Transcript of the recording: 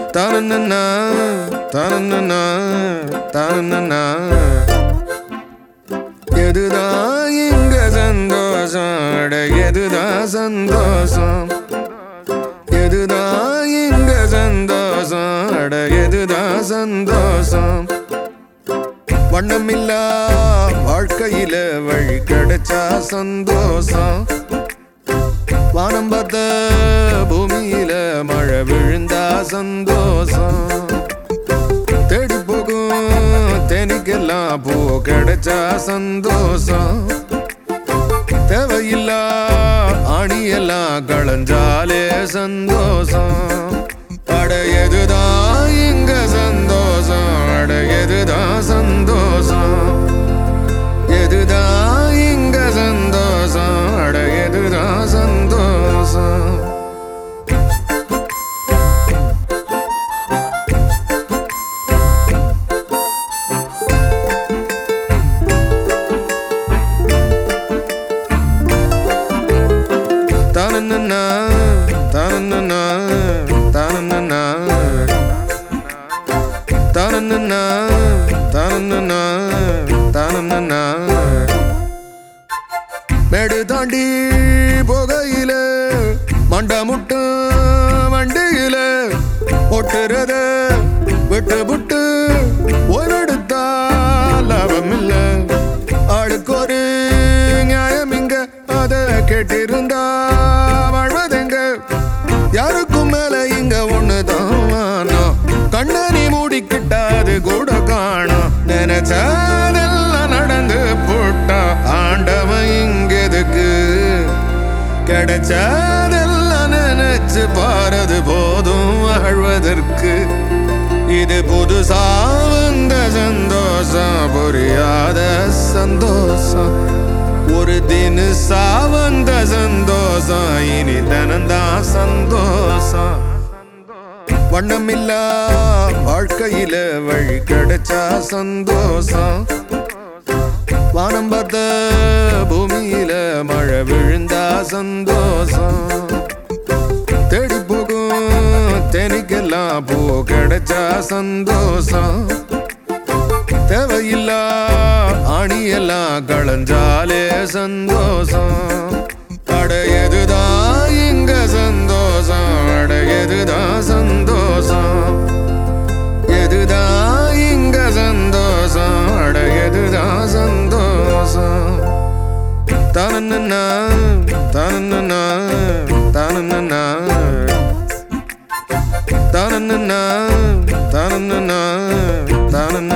தனனனா தனனனா தனனனா எதுதான் இங்க சந்தோஷம் அட எதுதான் சந்தோஷம் எதுதான் இங்க சந்தோஷம் அட எதுதான் சந்தோஷம் வண்ணமில்லா வாழ்க்கையில வழி கிடைச்சா சந்தோஷம் வானம் பார்த்த பூமியில மழை விழுந்தா சந்தோஷம் தேடி போகும் தேனிக்கெல்லாம் பூ கிடைச்சா சந்தோஷம் தேவையில்லா ஆணியெல்லாம் களைஞ்சாலே சந்தோஷம் அட எதுதான் இங்க சந்தோஷம் அட எதுதான் சந்தோஷம் எதுதான் இங்க சந்தோஷம் அட எதுதான் சந்தோஷம் தனனனா தனனனா தனனனா தனனனா தனனனா தனனனா மேடு தாண்டி போகையில மண்ட முட்டு வண்டியில ஒட்டுறத விட்டு புட்டு ஓய்வெடுத்தா லாபம் இல்ல ஆளுக்கு ஒரு நியாயம் இங்க அத கேட்டிருந்தா வாழ்வதெங்க யாருக்கும் மேல இங்க ஒண்ணுதான் கண்ணனி மூடிக்கிட்டா அது கூட காணும் நினைச்சதெல்லாம் நடந்து போட்டா ஆண்டவன் இங்க எதுக்கு கிடைச்சதெல்லாம் நினைச்சு பாரது போதும் வாழ்வதற்கு இது புதுசா வந்த சந்தோஷம் புரியாத சந்தோஷம் ஒரு தினசா வந்த சந்தோஷம் இனி தினந்தான் சந்தோஷம் வண்ணமில்லா வாழ்க்கையில வழி கிடைச்சா சந்தோஷம் வானம் பார்த்த பூமியில மழை விழுந்தா சந்தோஷம் தேடி போகும் தேனிக்கெல்லாம் பூ கிடைச்சா சந்தோஷம் தேவையில்லா ஆணியெல்லாம் களைஞ்சாலே சந்தோஷம் அட எதுதான் இங்க சந்தோஷம் அட எதுதான் சந்தோஷம் எதுதான் இங்க சந்தோஷம் அட எதுதான் சந்தோஷம் தனனனா தனனனா தனனனா தனனனா தனனனா தனனனா